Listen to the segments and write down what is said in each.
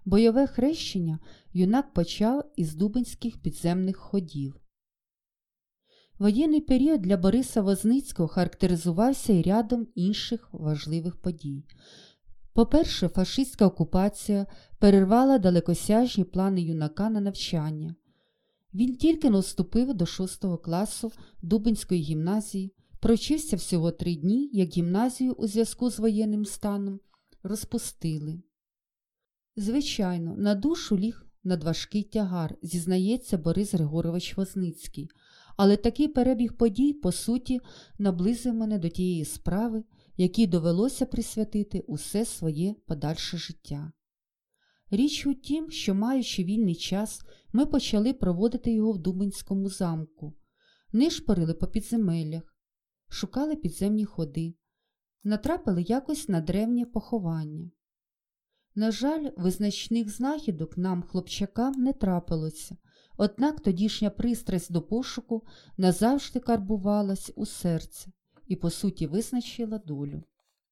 Бойове хрещення юнак почав із дубенських підземних ходів. Воєнний період для Бориса Возницького характеризувався і рядом інших важливих подій. По-перше, фашистська окупація перервала далекосяжні плани юнака на навчання. Він тільки но вступив до 6 класу Дубенської гімназії, провчився всього 3 дні, як гімназію у зв'язку з воєнним станом розпустили. Звичайно, на душу ліг надважкий тягар, зізнається Борис Григорович Возницький, але такий перебіг подій, по суті, наблизив мене до тієї справи, якій довелося присвятити усе своє подальше життя. Річ у тім, що, маючи вільний час, ми почали проводити його в Дубенському замку, нишпорили по підземеллях, шукали підземні ходи, натрапили якось на древнє поховання. На жаль, визначних знахідок нам, хлопчакам, не трапилося, однак тодішня пристрасть до пошуку назавжди карбувалась у серце і, по суті, визначила долю.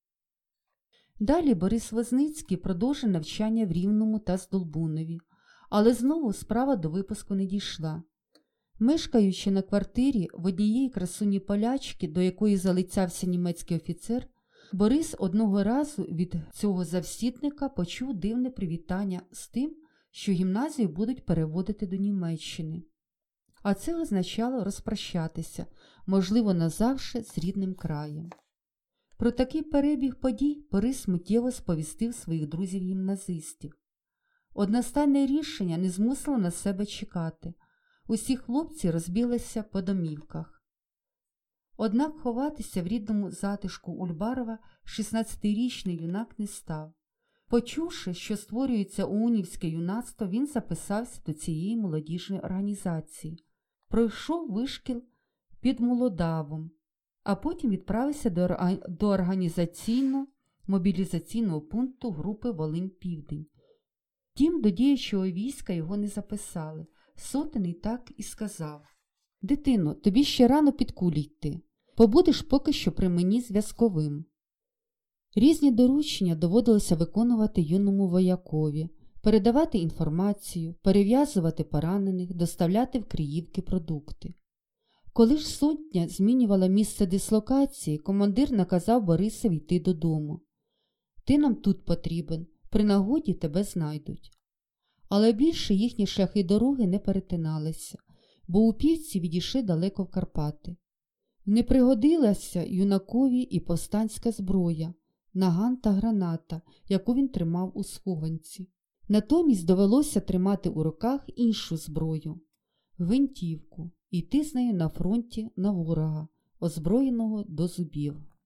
Далі Борис Возницький продовжив навчання в Рівному та Здолбунові, але знову справа до випуску не дійшла. Мешкаючи на квартирі в однієї красуні полячки, до якої залицявся німецький офіцер, Борис одного разу від цього завсідника почув дивне привітання з тим, що гімназію будуть переводити до Німеччини. А це означало розпрощатися, можливо, назавжди з рідним краєм. Про такий перебіг подій Борис миттєво сповістив своїх друзів-гімназистів. Одностайне рішення не змусило на себе чекати. Усі хлопці розбіглися по домівках. Однак ховатися в рідному затишку Ульбарова 16-річний юнак не став. Почувши, що створюється унівське юнацтво, він записався до цієї молодіжної організації. Пройшов вишкіл під Молодавом, а потім відправився до організаційно-мобілізаційного пункту групи Волинь-Південь. Втім, до діючого війська його не записали. Сотенний так і сказав: «Дитино, тобі ще рано під кулі йти. Побудеш поки що при мені зв'язковим». Різні доручення доводилося виконувати юному воякові, передавати інформацію, перев'язувати поранених, доставляти в Криївки продукти. Коли ж сотня змінювала місце дислокації, командир наказав Борисові йти додому. «Ти нам тут потрібен, при нагоді тебе знайдуть». Але більше їхні шляхи дороги не перетиналися, бо упівці відійшли далеко в Карпати. Не пригодилася юнакові і повстанська зброя, наган та граната, яку він тримав у схованці. Натомість довелося тримати у руках іншу зброю – гвинтівку, і йти з нею на фронті на ворога, озброєного до зубів.